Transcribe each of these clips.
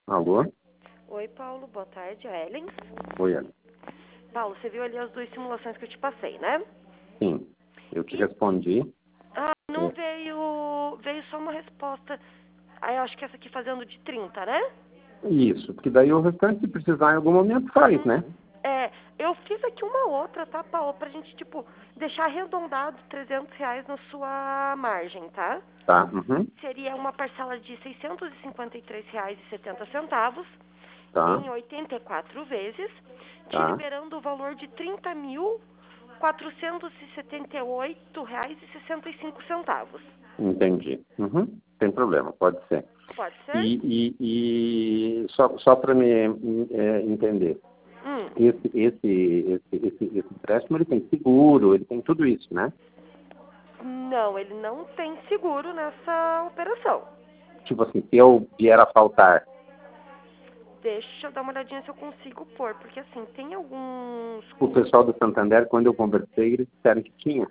Alô? Oi, Paulo. Boa tarde. A Ellen. Oi, Ana. Paulo, você viu ali as 2 simulações que eu te passei, né? Sim, eu te E respondi. não É, veio só uma resposta. Aí eu acho que essa aqui fazendo de 30, né? isso, porque daí o restante, se precisar em algum momento, faz, né? Eu fiz aqui uma outra, tá, Paulo? Pra gente, deixar arredondado R$ 300 na sua margem, tá? Tá, uhum, Seria uma parcela de R$ 653,70 tá, em 84 vezes, te tá, liberando o valor de R$ 30.478,65. entendi. Uhum, sem problema, pode ser. Pode ser? E só para me entender, Hum. esse empréstimo, ele tem seguro, ele tem tudo isso, né? Não, ele não tem seguro nessa operação. Tipo assim, se eu vier a faltar, Deixa eu dar uma olhadinha se eu consigo pôr, porque assim, tem alguns... o pessoal do Santander, quando eu conversei, eles disseram que tinha.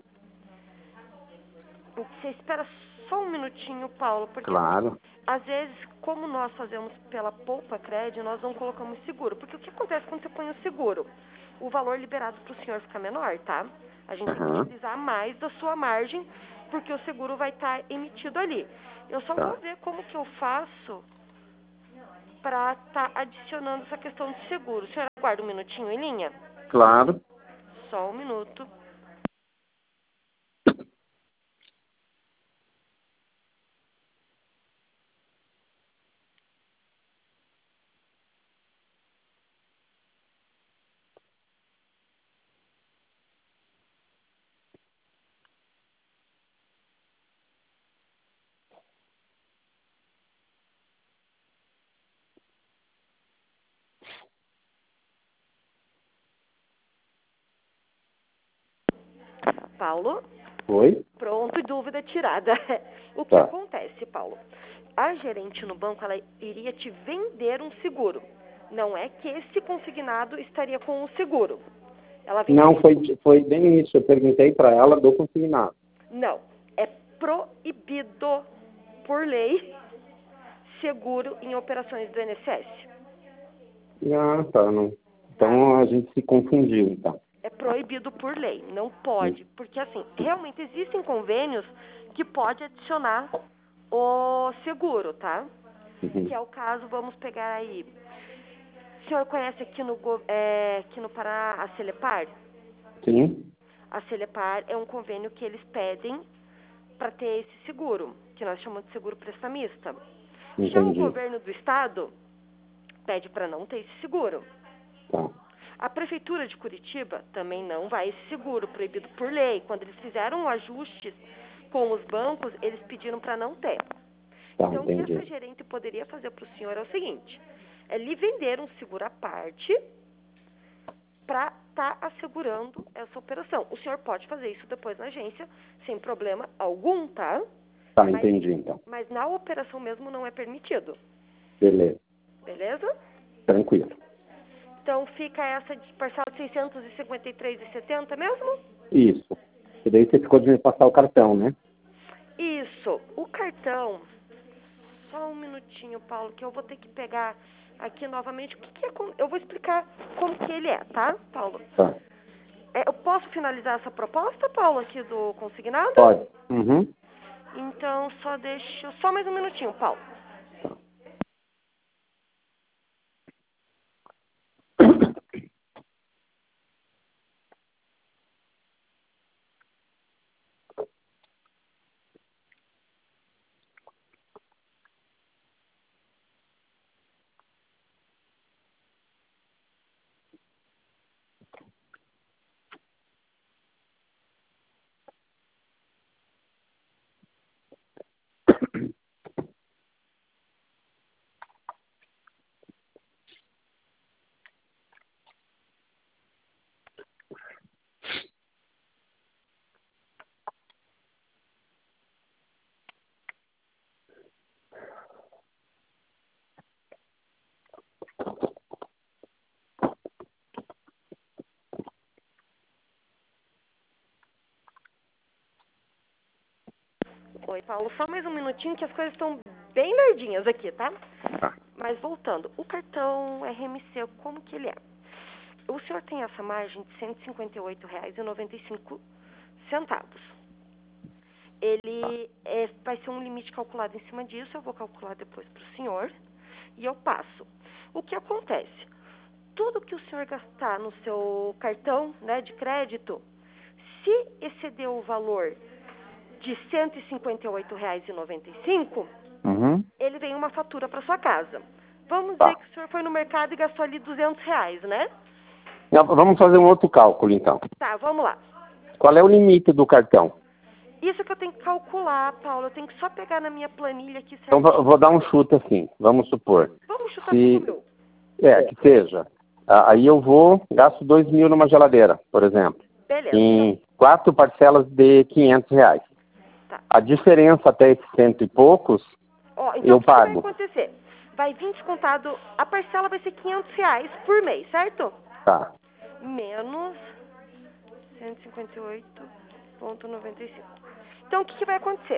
Você espera só um minutinho, Paulo, porque assim, Claro. às vezes, como nós fazemos pela Poupa Cred, nós não colocamos seguro. Porque o que acontece quando você põe o seguro? O valor liberado para o senhor fica menor, tá? A gente tem que Aham, utilizar mais da sua margem, porque o seguro vai estar emitido ali. Eu só vou tá. ver como que eu faço para estar adicionando essa questão de seguro. O senhor aguarda um minutinho em linha? Claro. Só um minuto. Paulo? Oi? Pronto, dúvida tirada. O que Tá. acontece, Paulo? A gerente no banco, ela iria te vender um seguro. Não é que esse consignado estaria com o seguro. Ela Não, venderia... foi bem isso. Eu perguntei para ela do consignado. Não, é proibido por lei seguro em operações do INSS. Ah, tá. Não. Tá? Então a gente se confundiu, então. É proibido por lei, não pode. Uhum. Porque assim, realmente existem convênios que pode adicionar o seguro, tá? Que é o caso, vamos pegar aí. O senhor conhece aqui no Paraná a Celepar? Sim, A Celepar é um convênio que eles pedem para ter esse seguro, que nós chamamos de seguro prestamista. Já o entendi. governo do estado pede para não ter esse seguro. Tá, A prefeitura de Curitiba também não vai esse seguro, proibido por lei. Quando eles fizeram ajustes com os bancos, eles pediram para não ter. tá, Então, o que essa entendi. gerente poderia fazer para o senhor é o seguinte: é lhe vender um seguro à parte para estar assegurando essa operação. O senhor pode fazer isso depois na agência, sem problema algum, tá? Tá, Mas, entendi, então. mas na operação mesmo não é permitido, Beleza. beleza? Tranquilo. Então fica essa de parcela de 653,70 mesmo? Isso. E daí você ficou de me passar o cartão, né? Isso. O cartão, só um minutinho, Paulo, que eu vou ter que pegar aqui novamente. Eu vou explicar como que ele é, tá, Paulo? Tá. Eu posso finalizar essa proposta, Paulo, aqui do consignado? Pode. Uhum. Então, só mais um minutinho, Paulo. Oi, Paulo, só mais um minutinho que as coisas estão bem lerdinhas aqui, tá? Tá. Mas voltando, o cartão RMC, como que ele é? O senhor tem essa margem de R$ 158,95. Ele vai ser um limite calculado em cima disso, eu vou calcular depois para o senhor e eu passo. O que acontece? Tudo que o senhor gastar no seu cartão, né, de crédito, se exceder o valor de R$ 158,95, ele vem uma fatura para sua casa. Vamos dizer que o senhor foi no mercado e gastou ali R$ 200, né? Vamos fazer um outro cálculo, então. Tá, vamos lá. Qual é o limite do cartão? Isso que eu tenho que calcular, Paulo. Eu tenho que só pegar na minha planilha aqui. Então, vou dar um chute assim. Vamos supor. Vamos chutar 5 mil. Que seja. Aí eu gasto 2 mil numa geladeira, por exemplo. Beleza. Em 4 parcelas de R$ 500. Tá. A diferença até esses 100 e poucos, então eu pago. O que vai acontecer? Vai vir descontado, a parcela vai ser R$ 500 por mês, certo? Tá. Menos 158,95. Então, o que vai acontecer?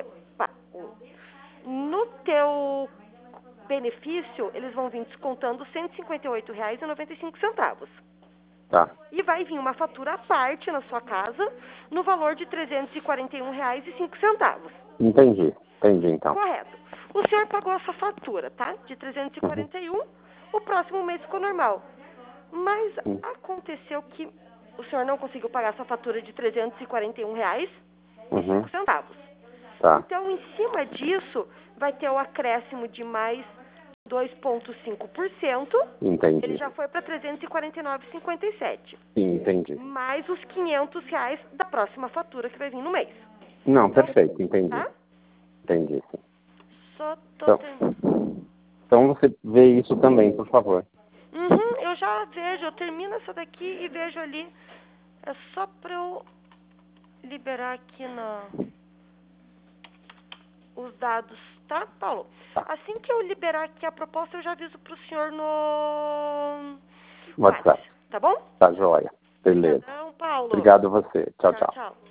No teu benefício, eles vão vir descontando R$ 158,95. Tá. E vai vir uma fatura à parte na sua casa, no valor de R$ 341,05. Entendi, então. Correto. O senhor pagou essa fatura, tá? De 341, o próximo mês ficou normal. Mas aconteceu que o senhor não conseguiu pagar essa fatura de R$ 341,05. Tá. Então, em cima disso, vai ter o acréscimo de mais 2,5%. Entendi. Ele já foi para R$ 349,57. Sim, entendi. Mais os R$ 500 da próxima fatura que vai vir no mês. Não, perfeito, entendi. Tá? Entendi, sim. Só tô terminando. Então você vê isso também, por favor. Eu já vejo, eu termino essa daqui e vejo ali. É só para eu liberar aqui os dados, tá, Paulo? Tá. Assim que eu liberar aqui a proposta, eu já aviso pro senhor no WhatsApp. Tá bom? Tá joia. Beleza. Obrigadão, Paulo. Obrigado a você. Tchau, tchau. Tchau.